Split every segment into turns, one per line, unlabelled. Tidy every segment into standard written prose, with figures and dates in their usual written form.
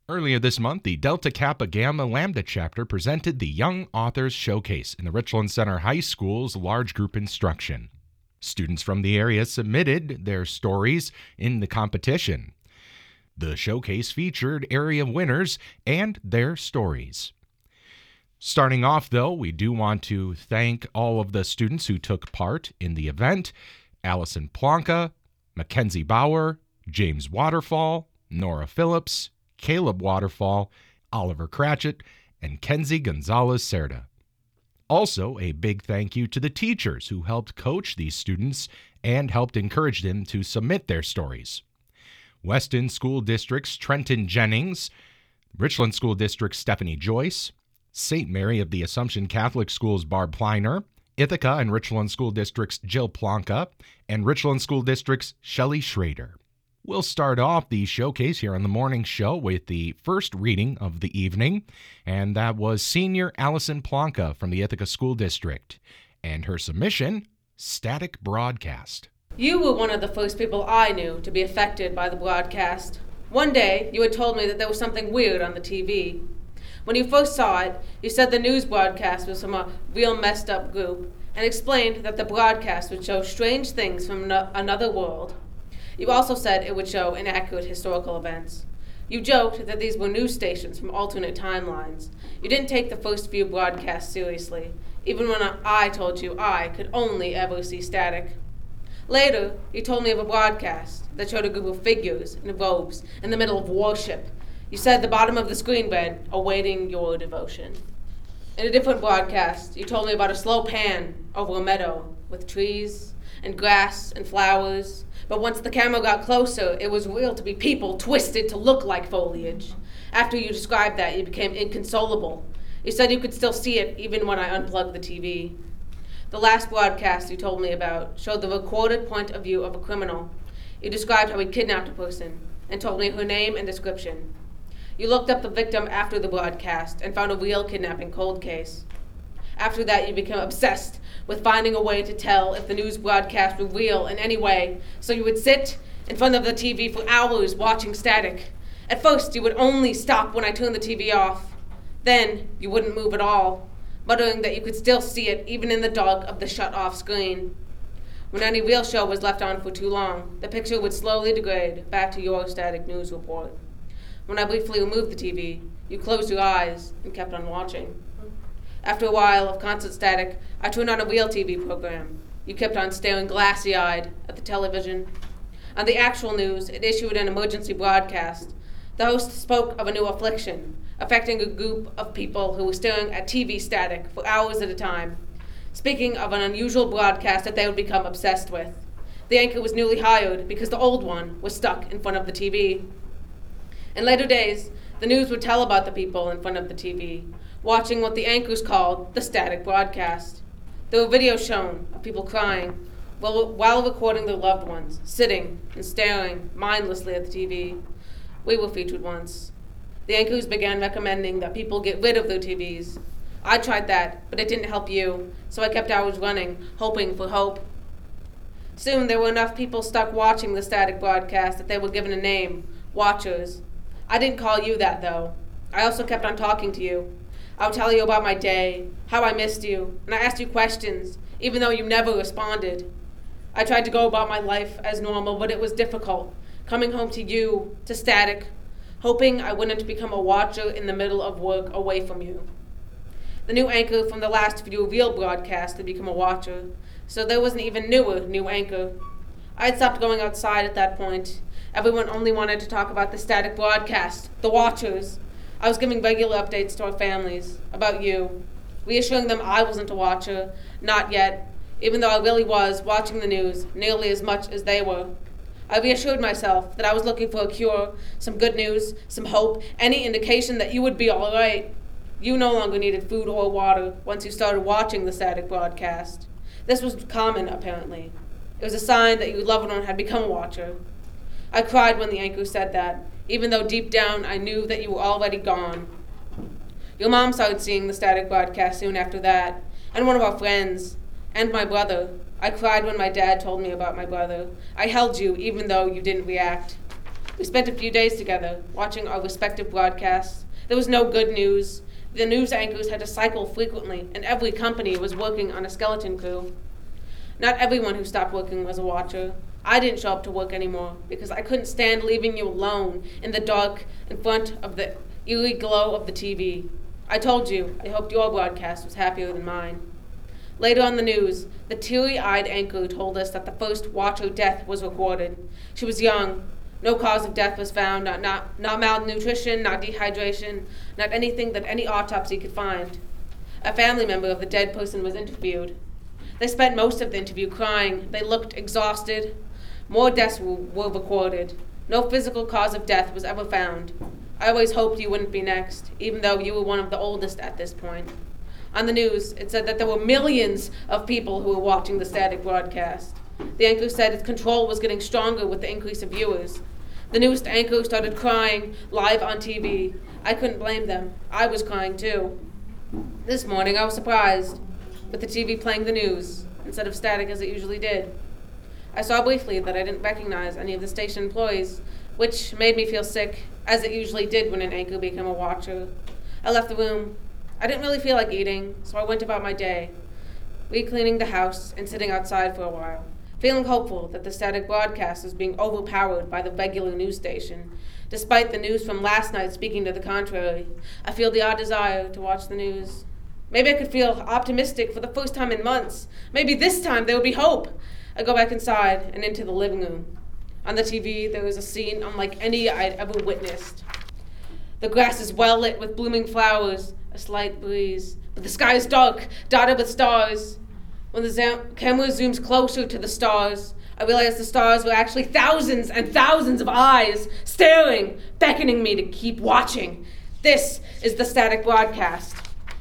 Earlier this month, the Delta Kappa Gamma Lambda chapter presented the Young Authors Showcase in the Richland Center High School's large group instruction. Students from the area submitted their stories in the competition. The showcase featured area winners and their stories. Starting off, though, we do want to thank all of the students who took part in the event: Allison Plonka, Mackenzie Bauer, James Waterfall, Nora Phillips, Caleb Waterfall, Oliver Cratchit, and Kenzie Gonzalez-Cerda. Also, a big thank you to the teachers who helped coach these students and helped encourage them to submit their stories. Weston School District's Trenton Jennings, Richland School District's Stephanie Joyce, St. Mary of the Assumption Catholic School's Barb Pleiner, Ithaca and Richland School District's Jill Plonka, and Richland School District's Shelley Schrader. We'll start off the showcase here on the morning show with the first reading of the evening, and that was senior Allison Plonka from the Ithaca School District, and her submission, Static Broadcast.
You were one of the first people I knew to be affected by the broadcast. One day, you had told me that there was something weird on the TV. When you first saw it, you said the news broadcast was from a real messed up group, and explained that the broadcast would show strange things from another world. You also said it would show inaccurate historical events. You joked that these were news stations from alternate timelines. You didn't take the first few broadcasts seriously, even when I told you I could only ever see static. Later, you told me of a broadcast that showed a group of figures in robes in the middle of worship. You said the bottom of the screen read, "Awaiting your devotion." In a different broadcast, you told me about a slow pan over a meadow with trees and grass and flowers. But once the camera got closer, it was real to be people twisted to look like foliage. After you described that, you became inconsolable. You said you could still see it even when I unplugged the TV. The last broadcast you told me about showed the recorded point of view of a criminal. You described how he kidnapped a person and told me her name and description. You looked up the victim after the broadcast and found a real kidnapping cold case. After that, you became obsessed with finding a way to tell if the news broadcast were real in any way, so you would sit in front of the TV for hours watching static. At first, you would only stop when I turned the TV off. Then, you wouldn't move at all, muttering that you could still see it even in the dark of the shut-off screen. When any real show was left on for too long, the picture would slowly degrade back to your static news report. When I briefly removed the TV, you closed your eyes and kept on watching. After a while of constant static, I turned on a real TV program. You kept on staring glassy-eyed at the television. On the actual news, it issued an emergency broadcast. The host spoke of a new affliction, affecting a group of people who were staring at TV static for hours at a time, speaking of an unusual broadcast that they would become obsessed with. The anchor was newly hired because the old one was stuck in front of the TV. In later days, the news would tell about the people in front of the TV, watching what the anchors called the static broadcast. There were videos shown of people crying while recording their loved ones, sitting and staring mindlessly at the TV. We were featured once. The anchors began recommending that people get rid of their TVs. I tried that, but it didn't help you, so I kept hours running, hoping for hope. Soon there were enough people stuck watching the static broadcast that they were given a name, Watchers. I didn't call you that, though. I also kept on talking to you. I would tell you about my day, how I missed you, and I asked you questions, even though you never responded. I tried to go about my life as normal, but it was difficult, coming home to you, to static, hoping I wouldn't become a watcher in the middle of work away from you. The new anchor from the last few real broadcasts had become a watcher, so there was an even newer new anchor. I had stopped going outside at that point. Everyone only wanted to talk about the static broadcast, the Watchers. I was giving regular updates to our families about you, reassuring them I wasn't a watcher, not yet, even though I really was watching the news nearly as much as they were. I reassured myself that I was looking for a cure, some good news, some hope, any indication that you would be all right. You no longer needed food or water once you started watching the static broadcast. This was common, apparently. It was a sign that your loved one had become a watcher. I cried when the anchor said that, even though deep down I knew that you were already gone. Your mom started seeing the static broadcast soon after that, and one of our friends, and my brother. I cried when my dad told me about my brother. I held you even though you didn't react. We spent a few days together, watching our respective broadcasts. There was no good news. The news anchors had to cycle frequently, and every company was working on a skeleton crew. Not everyone who stopped working was a watcher. I didn't show up to work anymore because I couldn't stand leaving you alone in the dark in front of the eerie glow of the TV. I told you I hoped your broadcast was happier than mine. Later on the news, the teary-eyed anchor told us that the first watcher death was recorded. She was young. No cause of death was found, not malnutrition, not dehydration, not anything that any autopsy could find. A family member of the dead person was interviewed. They spent most of the interview crying. They looked exhausted. More deaths were recorded. No physical cause of death was ever found. I always hoped you wouldn't be next, even though you were one of the oldest at this point. On the news, it said that there were millions of people who were watching the static broadcast. The anchor said its control was getting stronger with the increase of viewers. The news anchor started crying live on TV. I couldn't blame them. I was crying too. This morning I was surprised with the TV playing the news instead of static as it usually did. I saw briefly that I didn't recognize any of the station employees, which made me feel sick, as it usually did when an anchor became a watcher. I left the room. I didn't really feel like eating, so I went about my day, re-cleaning the house and sitting outside for a while, feeling hopeful that the static broadcast was being overpowered by the regular news station. Despite the news from last night speaking to the contrary, I feel the odd desire to watch the news. Maybe I could feel optimistic for the first time in months. Maybe this time there would be hope. I go back inside and into the living room. On the TV, there was a scene unlike any I'd ever witnessed. The grass is well lit with blooming flowers, a slight breeze, but the sky is dark, dotted with stars. When the camera zooms closer to the stars, I realized the stars were actually thousands and thousands of eyes staring, beckoning me to keep watching. This is the static broadcast.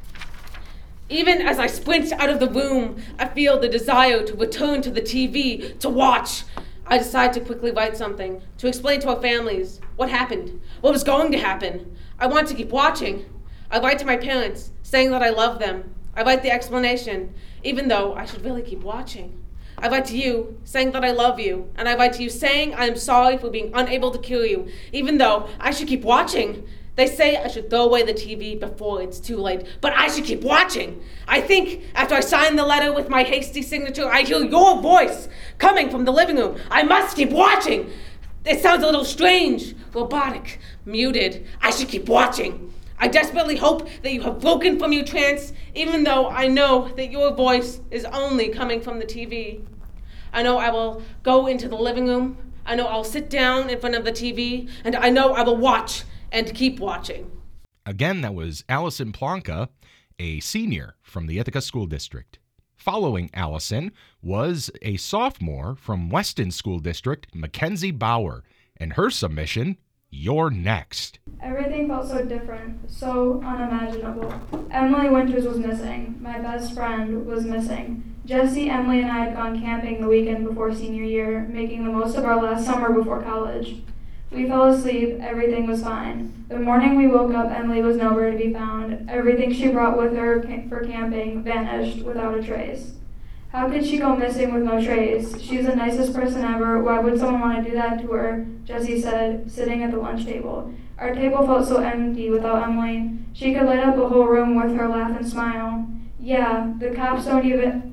Even as I sprint out of the room, I feel the desire to return to the TV, to watch. I decide to quickly write something, to explain to our families what happened, what was going to happen. I want to keep watching. I write to my parents, saying that I love them. I write the explanation, even though I should really keep watching. I write to you, saying that I love you, and I write to you saying I am sorry for being unable to cure you, even though I should keep watching. They say I should throw away the TV before it's too late, but I should keep watching. I think after I sign the letter with my hasty signature, I hear your voice coming from the living room. I must keep watching. It sounds a little strange, robotic, muted. I should keep watching. I desperately hope that you have broken from your trance, even though I know that your voice is only coming from the TV. I know I will go into the living room. I know I'll sit down in front of the TV, and I know I will watch and keep watching.
Again, that was Allison Plonka, a senior from the Ithaca School District. Following Allison was a sophomore from Weston School District, Mackenzie Bauer, and her submission, You're Next.
Everything felt so different, so unimaginable. Emily Winters was missing. My best friend was missing. Jesse, Emily, and I had gone camping the weekend before senior year, making the most of our last summer before college. We fell asleep, everything was fine. The morning we woke up, Emily was nowhere to be found. Everything she brought with her for camping vanished without a trace. How could she go missing with no trace? She's the nicest person ever. Why would someone want to do that to her? Jesse said, sitting at the lunch table. Our table felt so empty without Emily. She could light up a whole room with her laugh and smile. Yeah, the cops don't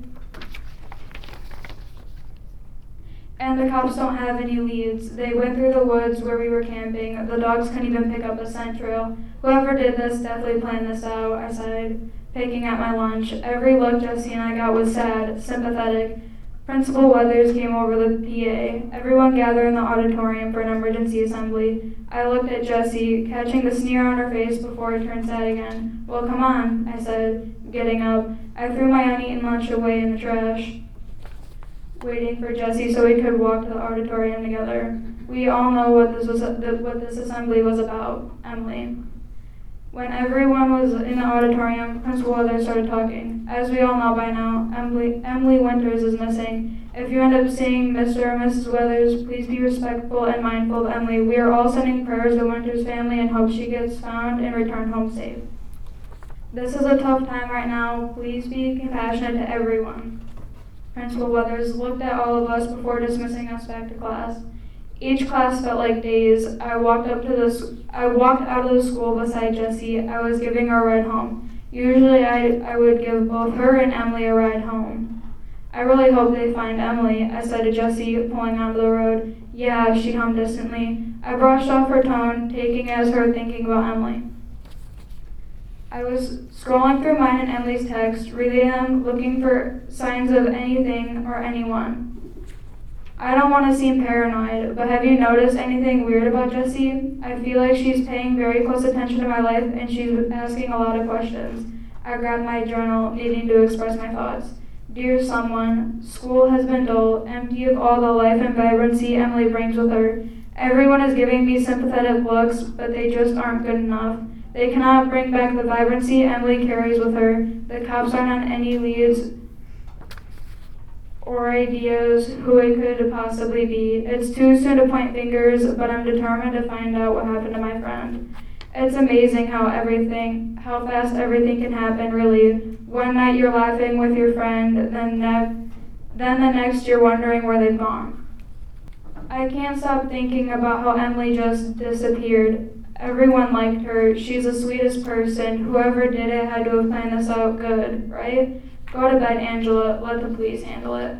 have any leads. They went through the woods where we were camping. The dogs couldn't even pick up a scent trail. Whoever did this definitely planned this out, I sighed, picking at my lunch. Every look Jesse and I got was sad, sympathetic. Principal Weathers came over the PA. Everyone gathered in the auditorium for an emergency assembly. I looked at Jessie, catching the sneer on her face before it turned sad again. Well, come on, I said, getting up. I threw my uneaten lunch away in the trash, waiting for Jesse so we could walk to the auditorium together. We all know what this assembly was about, Emily. When everyone was in the auditorium, Principal Weathers started talking. As we all know by now, Emily Winters is missing. If you end up seeing Mr. or Mrs. Weathers, please be respectful and mindful of Emily. We are all sending prayers to Winters' family and hope she gets found and returned home safe. This is a tough time right now. Please be compassionate to everyone. Principal Weathers looked at all of us before dismissing us back to class. Each class felt like days. I walked out of the school beside Jessie. I was giving her a ride home. Usually I would give both her and Emily a ride home. I really hope they find Emily, I said to Jessie, pulling onto the road. Yeah, she hummed distantly. I brushed off her tone, taking it as her thinking about Emily. I was scrolling through mine and Emily's texts, reading them, looking for signs of anything or anyone. I don't want to seem paranoid, but have you noticed anything weird about Jessie? I feel like she's paying very close attention to my life and she's asking a lot of questions. I grabbed my journal, needing to express my thoughts. Dear someone, school has been dull, empty of all the life and vibrancy Emily brings with her. Everyone is giving me sympathetic looks, but they just aren't good enough. They cannot bring back the vibrancy Emily carries with her. The cops aren't on any leads or ideas who it could possibly be. It's too soon to point fingers, but I'm determined to find out what happened to my friend. It's amazing how fast everything can happen, really. One night you're laughing with your friend, then the next you're wondering where they've gone. I can't stop thinking about how Emily just disappeared. Everyone liked her. She's the sweetest person. Whoever did it had to have planned this out good, right? Go to bed, Angela. Let the police handle it.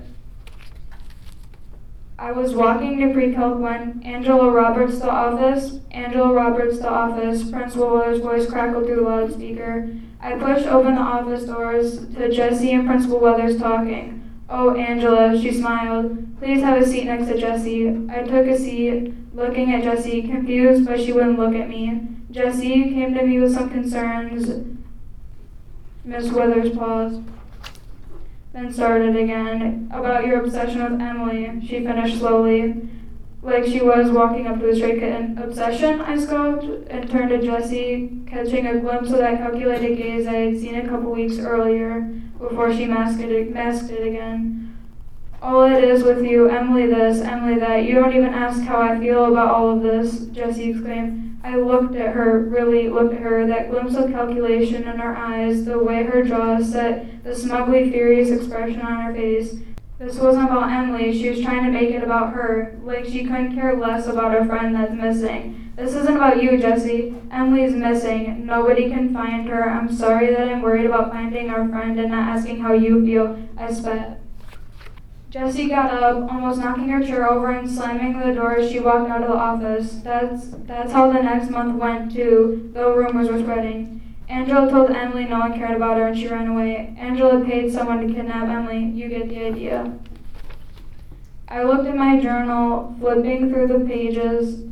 I was walking to pre-calc when Angela Roberts, the office, Principal Weller's voice crackled through the loudspeaker. I pushed open the office doors to Jessie and Principal Weathers talking. Oh, Angela, she smiled. Please have a seat next to Jessie. I took a seat, looking at Jessie, confused, but she wouldn't look at me. Jessie came to me with some concerns. Miss Withers paused, then started again. About your obsession with Emily, she finished slowly, like she was walking up to a stray kitten. Obsession? I scoffed, and turned to Jessie, catching a glimpse of that calculated gaze I had seen a couple weeks earlier, before she masked it again. All it is with you, Emily this, Emily that. You don't even ask how I feel about all of this, Jessie exclaimed. I looked at her, really looked at her, that glimpse of calculation in her eyes, the way her jaw set, the smugly furious expression on her face. This wasn't about Emily, she was trying to make it about her, like she couldn't care less about a friend that's missing. This isn't about you, Jessie. Emily's missing. Nobody can find her. I'm sorry that I'm worried about finding our friend and not asking how you feel, I spat. Jessie got up, almost knocking her chair over and slamming the door as she walked out of the office. That's how the next month went, too, though rumors were spreading. Angela told Emily no one cared about her and she ran away. Angela paid someone to kidnap Emily. You get the idea. I looked at my journal, flipping through the pages.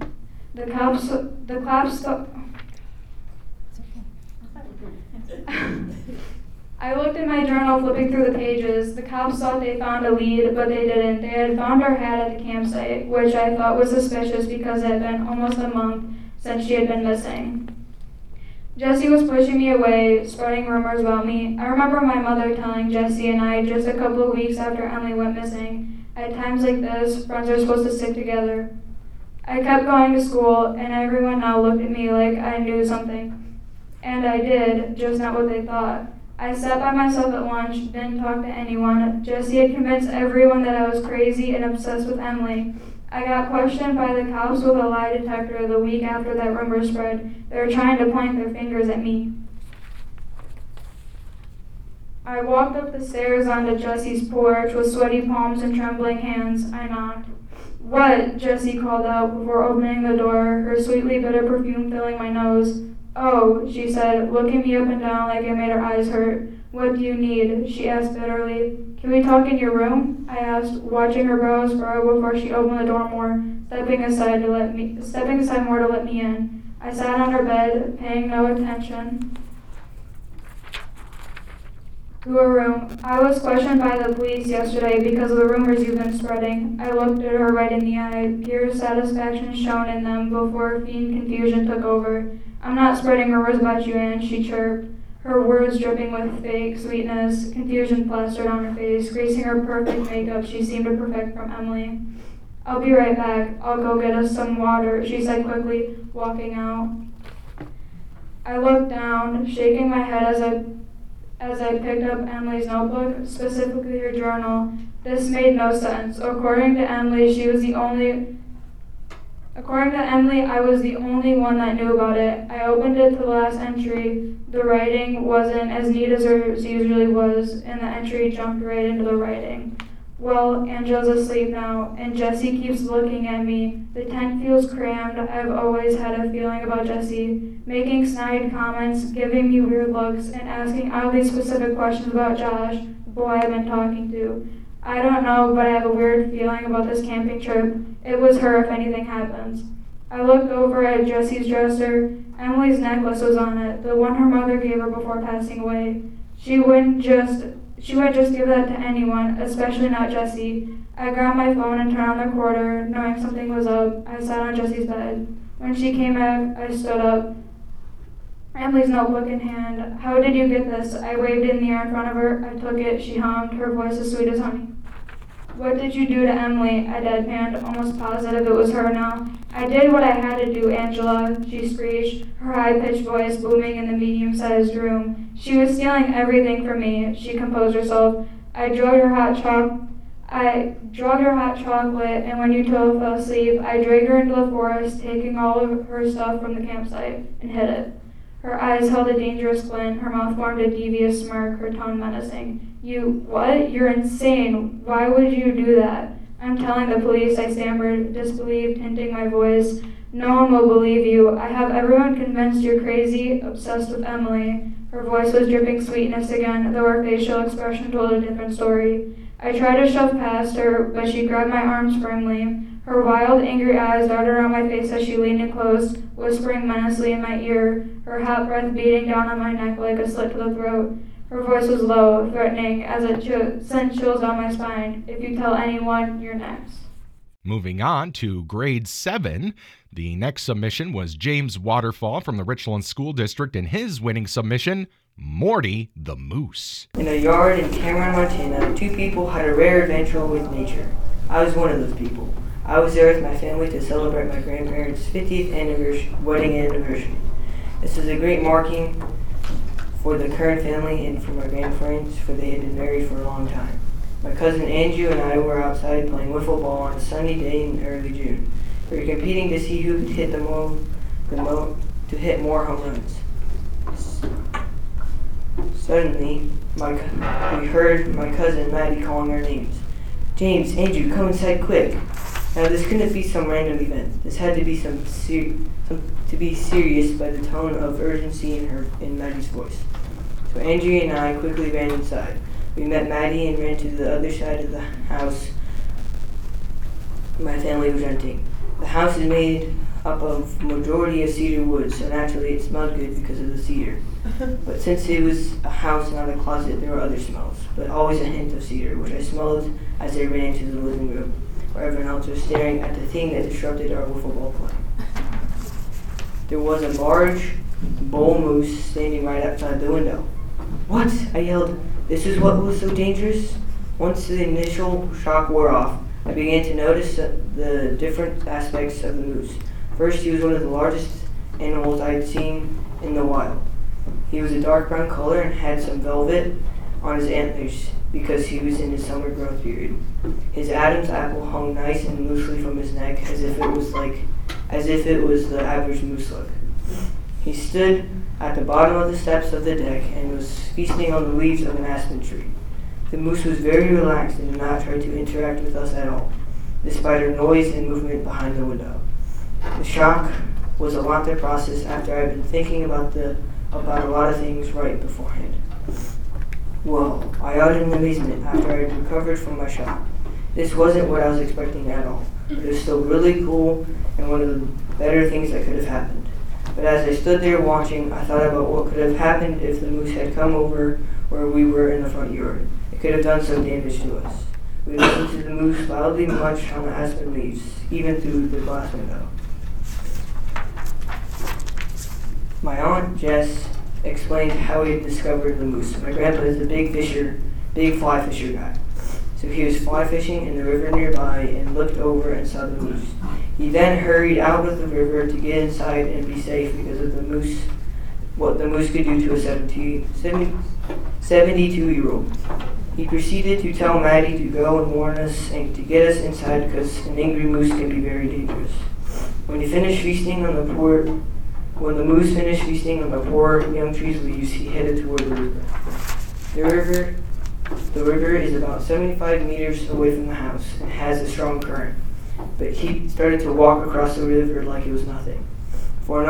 I looked at my journal, flipping through the pages. The cops thought they found a lead, but they didn't. They had found her hat at the campsite, which I thought was suspicious because it had been almost a month since she had been missing. Jessie was pushing me away, spreading rumors about me. I remember my mother telling Jessie and I just a couple of weeks after Emily went missing. At times like this, friends are supposed to stick together. I kept going to school, and everyone now looked at me like I knew something. And I did, just not what they thought. I sat by myself at lunch, didn't talk to anyone. Jessie had convinced everyone that I was crazy and obsessed with Emily. I got questioned by the cops with a lie detector the week after that rumor spread. They were trying to point their fingers at me. I walked up the stairs onto Jessie's porch with sweaty palms and trembling hands. I knocked. What? Jessie called out before opening the door, her sweetly bitter perfume filling my nose. Oh, she said, looking me up and down like it made her eyes hurt. What do you need? She asked bitterly. Can we talk in your room? I asked, watching her brows furrow before she opened the door more, stepping aside more to let me in. I sat on her bed, paying no attention to her room. I was questioned by the police yesterday because of the rumors you've been spreading. I looked at her right in the eye, pure satisfaction shone in them before fiend confusion took over. I'm not spreading rumors about you, Anne, she chirped, her words dripping with fake sweetness. Confusion plastered on her face, creasing her perfect makeup she seemed to perfect from Emily. I'll be right back. I'll go get us some water, she said quickly, walking out. I looked down, shaking my head as I picked up Emily's notebook, specifically her journal. This made no sense. According to Emily, she was the only According to Emily, I was the only one that knew about it. I opened it to the last entry. The writing wasn't as neat as hers usually was, and the entry jumped right into the writing. Well, Angela's asleep now, and Jessie keeps looking at me. The tent feels crammed. I've always had a feeling about Jessie, making snide comments, giving me weird looks, and asking oddly specific questions about Josh, the boy I've been talking to. I don't know, but I have a weird feeling about this camping trip. It was her if anything happens. I looked over at Jessie's dresser. Emily's necklace was on it, the one her mother gave her before passing away. She wouldn't just give that to anyone, especially not Jessie. I grabbed my phone and turned on the recorder, knowing something was up. I sat on Jessie's bed. When she came back, I stood up, Emily's notebook in hand. How did you get this? I waved it in the air in front of her. I took it. She hummed, her voice as sweet as honey. What did you do to Emily? I deadpanned, almost positive it was her now. I did what I had to do, Angela, she screeched, her high-pitched voice booming in the medium-sized room. She was stealing everything from me. She composed herself. I drugged her hot chocolate, and when you two fell asleep, I dragged her into the forest, taking all of her stuff from the campsite, and hid it. Her eyes held a dangerous glint, her mouth formed a devious smirk, her tone menacing. You, what? You're insane. Why would you do that? I'm telling the police, I stammered, disbelief tinting my voice. No one will believe you. I have everyone convinced you're crazy, obsessed with Emily. Her voice was dripping sweetness again, though her facial expression told a different story. I tried to shove past her, but she grabbed my arms firmly. Her wild, angry eyes darted around my face as she leaned in close, whispering menacingly in my ear, her hot breath beating down on my neck like a slit to the throat. Her voice was low, threatening, as it sent chills down my spine. If you tell anyone, you're next.
Moving on to grade 7, the next submission was James Waterfall from the Richland School District, and his winning submission, Morty the Moose.
In a yard in Cameron, Montana, 2 people had a rare adventure with nature. I was one of those people. I was there with my family to celebrate my grandparents' 50th wedding anniversary. This was a great marking for the current family and for my grandparents, for they had been married for a long time. My cousin Andrew and I were outside playing wiffle ball on a sunny day in early June. We were competing to see who could hit to hit more home runs. Suddenly, we heard my cousin Maddie calling our names. James, Andrew, come inside quick. Now this couldn't be some random event. This had to be to be serious by the tone of urgency in Maddie's voice. So Andrew and I quickly ran inside. We met Maddie and ran to the other side of the house my family was renting. The house is made up of majority of cedar wood, so naturally it smelled good because of the cedar. But since it was a house, not a closet, there were other smells, but always a hint of cedar, which I smelled as I ran into the living room, where everyone else was staring at the thing that disrupted our wiffle ball play. There was a large bull moose standing right outside the window. What? I yelled. This is what was so dangerous? Once the initial shock wore off, I began to notice the different aspects of the moose. First, he was one of the largest animals I had seen in the wild. He was a dark brown color and had some velvet on his antlers because he was in his summer growth period. His Adam's apple hung nice and loosely from his neck as if it was the average moose look. He stood at the bottom of the steps of the deck and was feasting on the leaves of an aspen tree. The moose was very relaxed and did not try to interact with us at all, despite our noise and movement behind the window. The shock was a lot to process after I had been thinking about a lot of things right beforehand. Whoa, I uttered in amazement after I had recovered from my shock. This wasn't what I was expecting at all, but it was still really cool and one of the better things that could have happened. But as I stood there watching, I thought about what could have happened if the moose had come over where we were in the front yard. It could have done some damage to us. We listened to the moose loudly munch on the aspen leaves, even through the glass window. My Aunt Jess explained how he had discovered the moose. My grandpa is a big fly fisher guy. So he was fly fishing in the river nearby and looked over and saw the moose. He then hurried out of the river to get inside and be safe because of what the moose could do to a 72-year-old. He proceeded to tell Maddie to go and warn us and to get us inside because an angry moose can be very dangerous. When the moose finished feasting on the poor young trees leaves, he headed toward the river. The river is about 75 meters away from the house and has a strong current, but he started to walk across the river like it was nothing. For a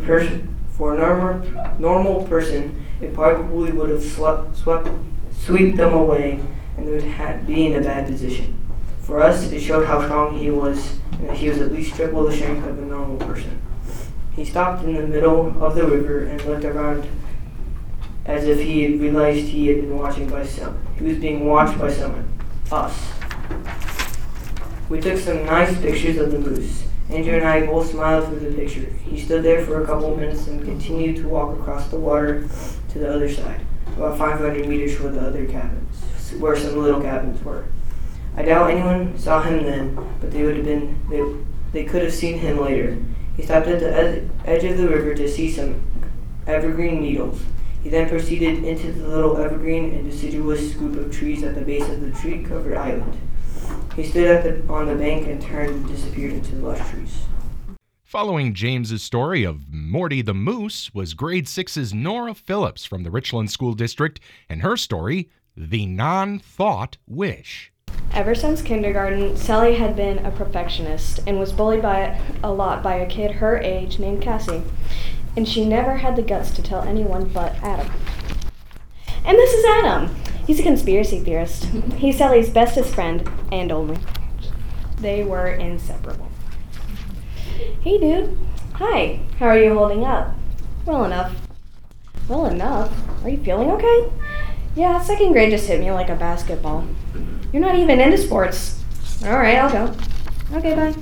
normal person, it probably would have swept them away and would be in a bad position. For us, it showed how strong he was and that he was at least triple the strength of a normal person. He stopped in the middle of the river and looked around as if he had realized he was being watched by someone, us. We took some nice pictures of the moose. Andrew and I both smiled through the picture. He stood there for a couple minutes and continued to walk across the water to the other side, about 500 meters from the other cabins, where some little cabins were. I doubt anyone saw him then, but they could have seen him later. He stopped at the edge of the river to see some evergreen needles. He then proceeded into the little evergreen and deciduous group of trees at the base of the tree-covered island. He stood on the bank and turned and disappeared into the lush trees.
Following James's story of Morty the Moose was grade 6's Nora Phillips from the Richland School District and her story, The Non-Thought Wish.
Ever since kindergarten, Sally had been a perfectionist and was bullied a lot by a kid her age named Cassie. And she never had the guts to tell anyone but Adam. And this is Adam. He's a conspiracy theorist. He's Sally's bestest friend, and only. They were inseparable. Hey, dude. Hi. How are you holding up? Well enough. Well enough? Are you feeling okay? Yeah, second grade just hit me like a basketball. You're not even into sports. All right, I'll go. Okay, bye.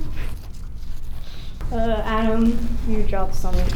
Adam, you dropped something.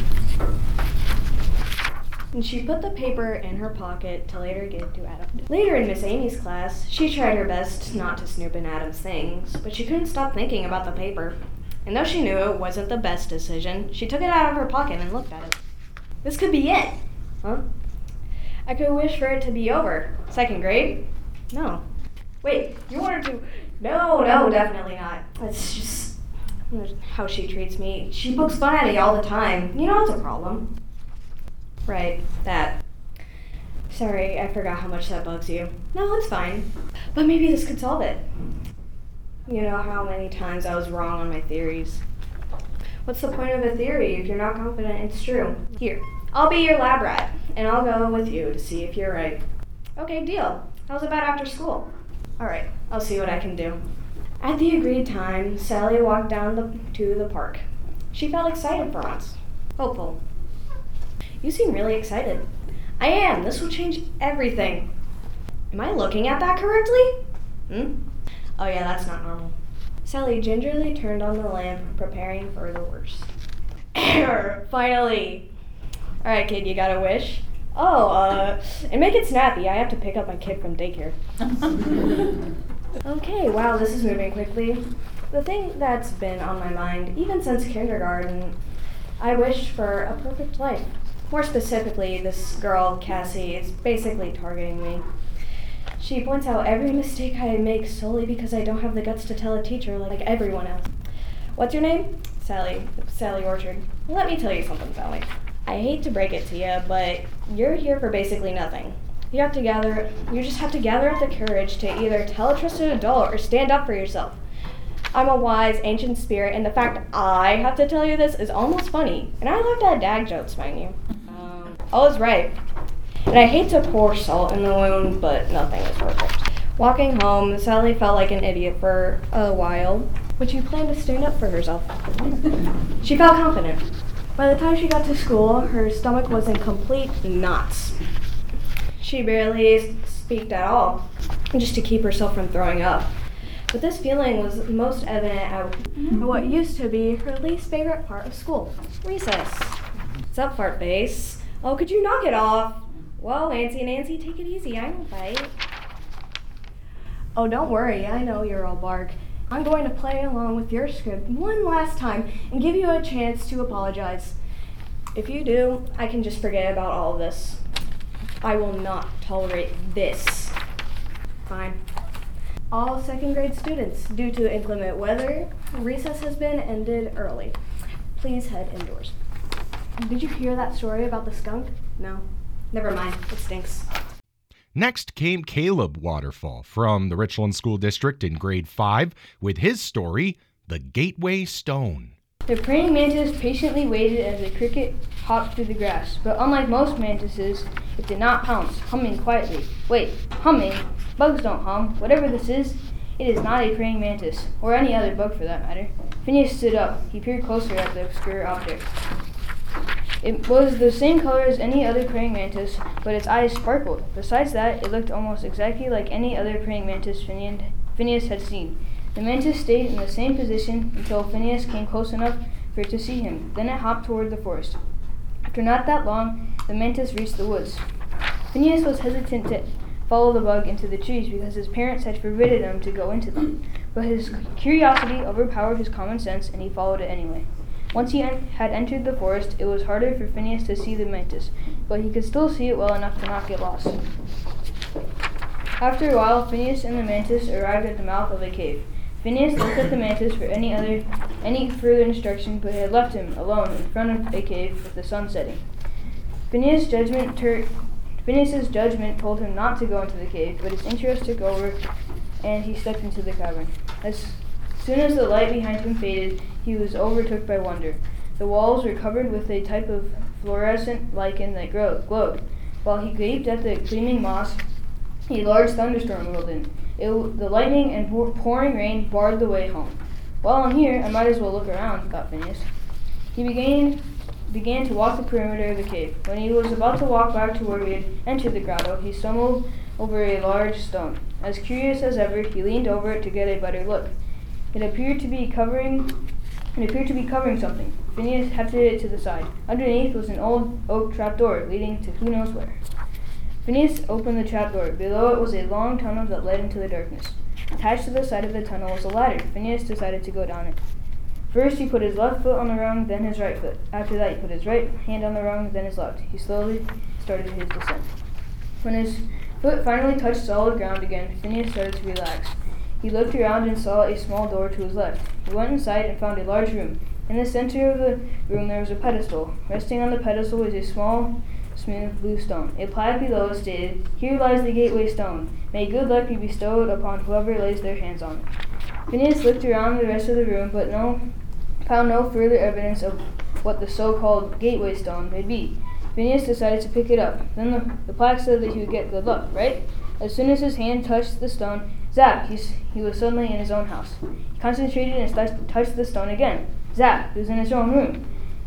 And she put the paper in her pocket to later give to Adam. Later in Miss Amy's class, she tried her best not to snoop in Adam's things, but she couldn't stop thinking about the paper. And though she knew it wasn't the best decision, she took it out of her pocket and looked at it. This could be it. Huh? I could wish for it to be over. Second grade? No. Wait, you wanted to... No, definitely not. That's just how she treats me. She pokes fun at me all the time. You know it's a problem. Right, that. Sorry, I forgot how much that bugs you. No, it's fine. But maybe this could solve it. You know how many times I was wrong on my theories. What's the point of a theory if you're not confident it's true? Here, I'll be your lab rat, and I'll go with you to see if you're right. Okay, deal. How's about after school? Alright, I'll see what I can do. At the agreed time, Sally walked down to the park. She felt excited for once. Hopeful. You seem really excited. I am. This will change everything. Am I looking at that correctly? Oh yeah, that's not normal. Sally gingerly turned on the lamp, preparing for the worst. Finally. Alright, kid, you got a wish? And make it snappy. I have to pick up my kid from daycare. Okay, wow, this is moving quickly. The thing that's been on my mind, even since kindergarten, I wished for a perfect life. More specifically, this girl, Cassie, is basically targeting me. She points out every mistake I make solely because I don't have the guts to tell a teacher like everyone else. What's your name? Sally Orchard. Let me tell you something about me. I hate to break it to you, but you're here for basically nothing. You just have to gather up the courage to either tell a trusted adult or stand up for yourself. I'm a wise, ancient spirit, and the fact I have to tell you this is almost funny. And I laughed at dad jokes, mind you. All is right. And I hate to pour salt in the wound, but nothing is perfect. Walking home, Sally felt like an idiot for a while, but she planned to stand up for herself. She felt confident. By the time she got to school, her stomach was in complete knots. She barely speaked at all, just to keep herself from throwing up. But this feeling was most evident at what used to be her least favorite part of school, recess. What's up, fart face? Oh, could you knock it off? Whoa, Nancy, take it easy. I won't bite. Oh, don't worry. I know you're all bark. I'm going to play along with your script one last time and give you a chance to apologize. If you do, I can just forget about all of this. I will not tolerate this. Fine. All second grade students, due to inclement weather, recess has been ended early. Please head indoors. Did you hear that story about the skunk? No. Never mind. It stinks.
Next came Caleb Waterfall from the Richland School District in grade 5 with his story, The Gateway Stone.
The praying mantis patiently waited as a cricket hopped through the grass, but unlike most mantises, it did not pounce, humming quietly. Wait, humming? Bugs don't hum. Whatever this is, it is not a praying mantis, or any other bug for that matter. Phineas stood up. He peered closer at the obscure object. It was the same color as any other praying mantis, but its eyes sparkled. Besides that, it looked almost exactly like any other praying mantis Phineas had seen. The mantis stayed in the same position until Phineas came close enough for it to see him. Then it hopped toward the forest. After not that long, the mantis reached the woods. Phineas was hesitant to follow the bug into the trees because his parents had forbidden him to go into them. But his curiosity overpowered his common sense, and he followed it anyway. Once he had entered the forest, it was harder for Phineas to see the mantis, but he could still see it well enough to not get lost. After a while, Phineas and the mantis arrived at the mouth of a cave. Phineas looked at the mantis for any further instruction, but had left him alone in front of a cave with the sun setting. Phineas's judgment told him not to go into the cave, but his interest took over, and he stepped into the cavern. As soon as the light behind him faded, he was overtook by wonder. The walls were covered with a type of fluorescent lichen that glowed. While he gaped at the gleaming moss, a large thunderstorm rolled in. The lightning and pouring rain barred the way home. While I'm here, I might as well look around, thought Phineas. He began to walk the perimeter of the cave. When he was about to walk back to where he had entered the grotto, he stumbled over a large stone. As curious as ever, he leaned over it to get a better look. It appeared to be covering something. Phineas hefted it to the side. Underneath was an old oak trapdoor leading to who knows where. Phineas opened the trapdoor. Below it was a long tunnel that led into the darkness. Attached to the side of the tunnel was a ladder. Phineas decided to go down it. First, he put his left foot on the rung, then his right foot. After that, he put his right hand on the rung, then his left. He slowly started his descent. When his foot finally touched solid ground again, Phineas started to relax. He looked around and saw a small door to his left. He went inside and found a large room. In the center of the room there was a pedestal. Resting on the pedestal was a small, smooth blue stone. A plaque below it stated, "Here lies the gateway stone. May good luck be bestowed upon whoever lays their hands on it." Phineas looked around the rest of the room, but found no further evidence of what the so-called gateway stone may be. Phineas decided to pick it up. Then the plaque said that he would get good luck, right? As soon as his hand touched the stone, zap, he was suddenly in his own house. He concentrated and touched the stone again. Zap, he was in his own room.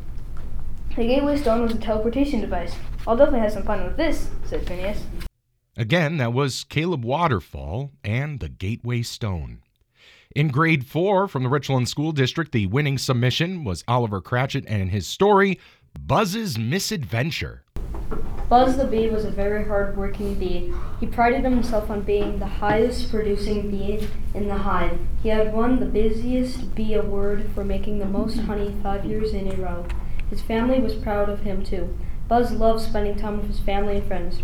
The gateway stone was a teleportation device. "I'll definitely have some fun with this," said Phineas.
Again, that was Caleb Waterfall and the Gateway Stone. In grade 4 from the Richland School District, the winning submission was Oliver Cratchit and his story, Buzz's Misadventure.
Buzz the bee was a very hard-working bee. He prided himself on being the highest producing bee in the hive. He had won the busiest bee award for making the most honey 5 years in a row. His family was proud of him too. Buzz loved spending time with his family and friends.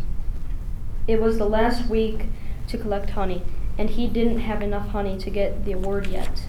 It was the last week to collect honey, and he didn't have enough honey to get the award yet.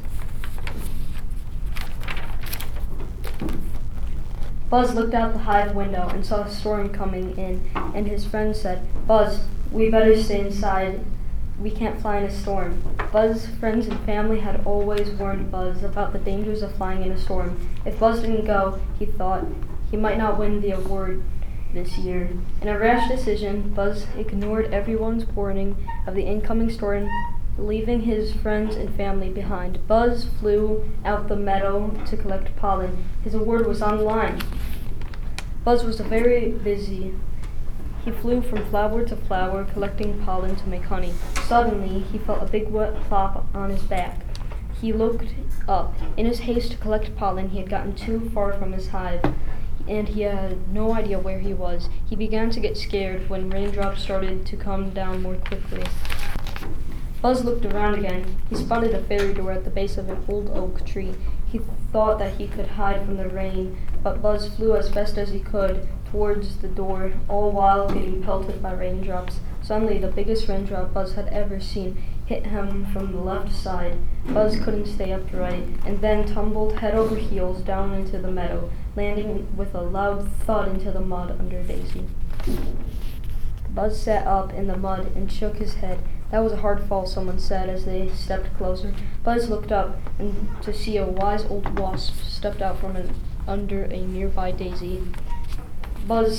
Buzz looked out the hive window and saw a storm coming in, and his friend said, "Buzz, we better stay inside. We can't fly in a storm." Buzz's friends and family had always warned Buzz about the dangers of flying in a storm. If Buzz didn't go, he thought, he might not win the award this year. In a rash decision, Buzz ignored everyone's warning of the incoming storm, leaving his friends and family behind. Buzz flew out the meadow to collect pollen. His award was on the line. Buzz was very busy. He flew from flower to flower, collecting pollen to make honey. Suddenly, he felt a big wet plop on his back. He looked up. In his haste to collect pollen, he had gotten too far from his hive, and he had no idea where he was. He began to get scared when raindrops started to come down more quickly. Buzz looked around again. He spotted a fairy door at the base of an old oak tree. He thought that he could hide from the rain, but Buzz flew as best as he could towards the door, all while getting pelted by raindrops. Suddenly, the biggest raindrop Buzz had ever seen hit him from the left side. Buzz couldn't stay upright and then tumbled head over heels down into the meadow, landing with a loud thud into the mud under Daisy. Buzz sat up in the mud and shook his head. That was a hard fall, someone said as they stepped closer. Buzz looked up and to see a wise old wasp stepped out from under a nearby daisy. Buzz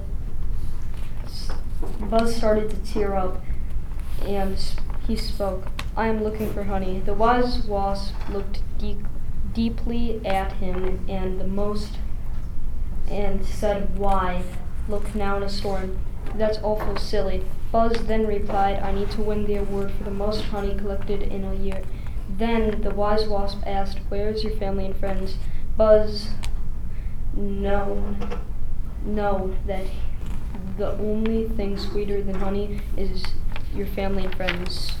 started to tear up, and he spoke. "I am looking for honey." The wise wasp looked deeply at him and said, "Why? Look now in a storm. That's awful silly." Buzz then replied, "I need to win the award for the most honey collected in a year." Then the wise wasp asked, "Where is your family and friends?" Buzz know that the only thing sweeter than honey is your family and friends.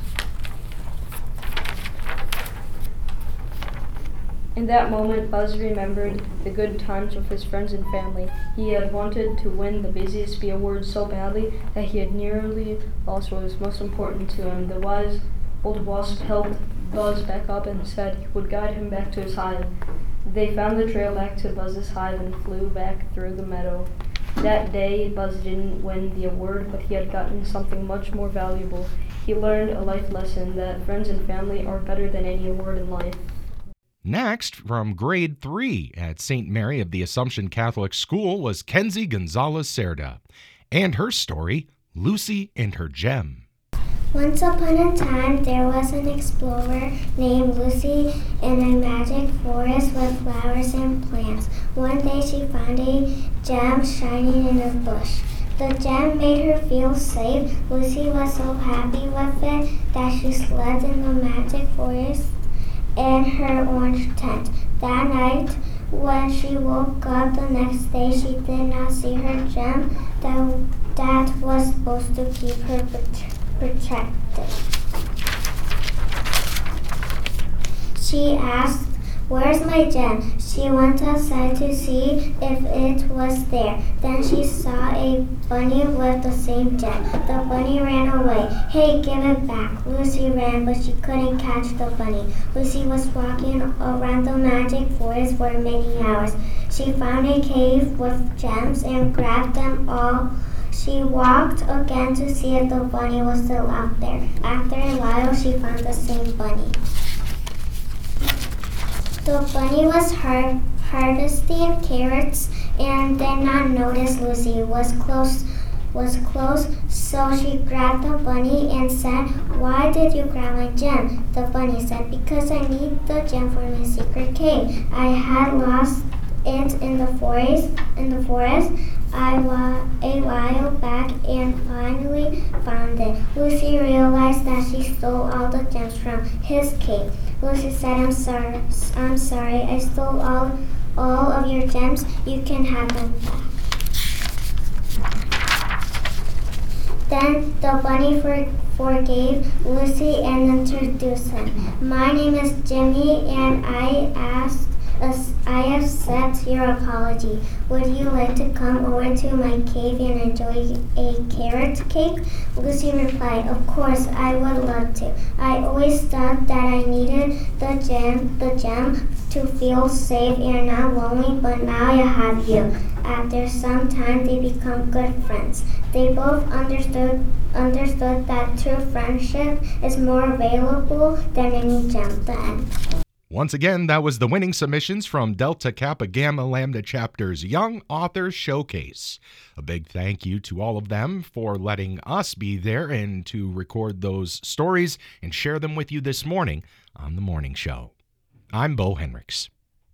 In that moment, Buzz remembered the good times with his friends and family. He had wanted to win the busiest bee award so badly that he had nearly lost what was most important to him. The wise old wasp helped Buzz back up and said he would guide him back to his hive. They found the trail back to Buzz's hive and flew back through the meadow. That day, Buzz didn't win the award, but he had gotten something much more valuable. He learned a life lesson that friends and family are better than any award in life.
Next, from grade 3 at St. Mary of the Assumption Catholic School was Kenzie Gonzalez Cerda, and her story, Lucy and Her Gem.
Once upon a time, there was an explorer named Lucy in a magic forest with flowers and plants. One day she found a gem shining in a bush. The gem made her feel safe. Lucy was so happy with it that she slept in the magic forest in her orange tent. That night, when she woke up the next day, she did not see her gem that was supposed to keep her protected. She asked, "Where's my gem?" She went outside to see if it was there. Then she saw a bunny with the same gem. The bunny ran away. "Hey, give it back." Lucy ran, but she couldn't catch the bunny. Lucy was walking around the magic forest for many hours. She found a cave with gems and grabbed them all. She walked again to see if the bunny was still out there. After a while, she found the same bunny. The bunny was harvesting carrots and did not notice Lucy was close, so she grabbed the bunny and said, "Why did you grab my gem?" The bunny said, "Because I need the gem for my secret cave. I had lost it in the forest a while back and finally found it." Lucy realized that she stole all the gems from his cave. Lucy said, I'm sorry, I stole all of your gems. You can have them back." Then the bunny forgave Lucy and introduced him. "My name is Jimmy, and I accept your apology. Would you like to come over to my cave and enjoy a carrot cake?" Lucy replied, "Of course, I would love to. I always thought that I needed the gem to feel safe and not lonely, but now I have you." After some time, they become good friends. They both understood that true friendship is more valuable than any gem. The end.
Once again, that was the winning submissions from Delta Kappa Gamma Lambda Chapter's Young Authors Showcase. A big thank you to all of them for letting us be there and to record those stories and share them with you this morning on The Morning Show. I'm Bo Henricks.